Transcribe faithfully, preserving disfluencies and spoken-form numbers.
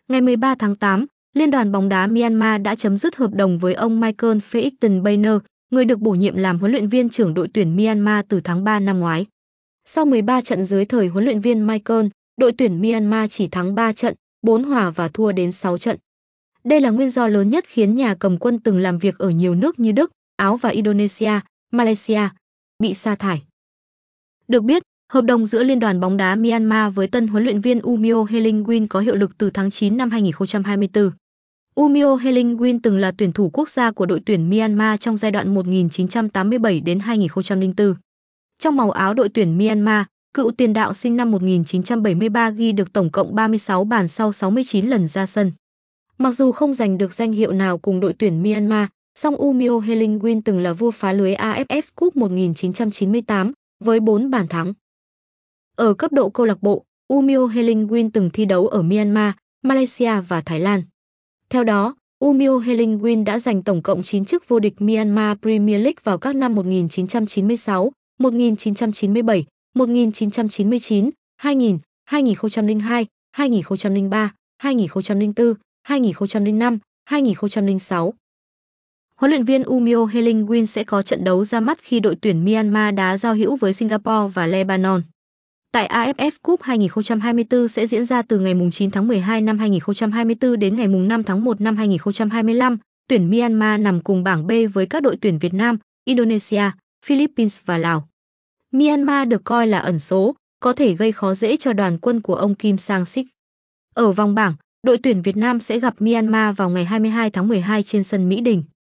Ngày mười ba tháng tám, Liên đoàn bóng đá Myanmar đã chấm dứt hợp đồng với ông Michael Feikton Bayner, người được bổ nhiệm làm huấn luyện viên trưởng đội tuyển Myanmar từ tháng ba năm ngoái. Sau mười ba trận dưới thời huấn luyện viên Michael, đội tuyển Myanmar chỉ thắng ba trận, bốn hòa và thua đến sáu trận. Đây là nguyên do lớn nhất khiến nhà cầm quân từng làm việc ở nhiều nước như Đức, Áo và Indonesia, Malaysia bị sa thải. Được biết, hợp đồng giữa Liên đoàn bóng đá Myanmar với tân huấn luyện viên Umio Haileingwin có hiệu lực từ tháng chín năm hai nghìn không trăm hai mươi tư. Umio Haileingwin từng là tuyển thủ quốc gia của đội tuyển Myanmar trong giai đoạn một nghìn chín trăm tám mươi bảy đến hai nghìn không trăm lẻ bốn. Trong màu áo đội tuyển Myanmar, cựu tiền đạo sinh năm một nghìn chín trăm bảy mươi ba ghi được tổng cộng ba mươi sáu bàn sau sáu mươi chín lần ra sân. Mặc dù không giành được danh hiệu nào cùng đội tuyển Myanmar, song Umio Haileingwin từng là vua phá lưới a ép ép Cup một nghìn chín trăm chín mươi tám với bốn bàn thắng. Ở cấp độ câu lạc bộ, Umio Haileingwin từng thi đấu ở Myanmar, Malaysia và Thái Lan. Theo đó, Umio Haileingwin đã giành tổng cộng chín chức vô địch Myanmar Premier League vào các năm một nghìn chín trăm chín mươi sáu, một nghìn chín trăm chín mươi bảy, một nghìn chín trăm chín mươi chín, hai nghìn, hai nghìn không trăm lẻ hai, hai nghìn không trăm lẻ ba, hai nghìn không trăm lẻ bốn, hai nghìn không trăm lẻ năm, hai nghìn không trăm lẻ sáu. Huấn luyện viên Umio Haileingwin sẽ có trận đấu ra mắt khi đội tuyển Myanmar đá giao hữu với Singapore và Lebanon. Tại a ép ép Cup hai nghìn không trăm hai mươi tư sẽ diễn ra từ ngày chín tháng mười hai năm hai nghìn không trăm hai mươi tư đến ngày năm tháng một năm hai nghìn không trăm hai mươi lăm. Tuyển Myanmar nằm cùng bảng B với các đội tuyển Việt Nam, Indonesia, Philippines và Lào. Myanmar được coi là ẩn số, có thể gây khó dễ cho đoàn quân của ông Kim Sang-sik. Ở vòng bảng, đội tuyển Việt Nam sẽ gặp Myanmar vào ngày hai mươi hai tháng mười hai trên sân Mỹ Đình.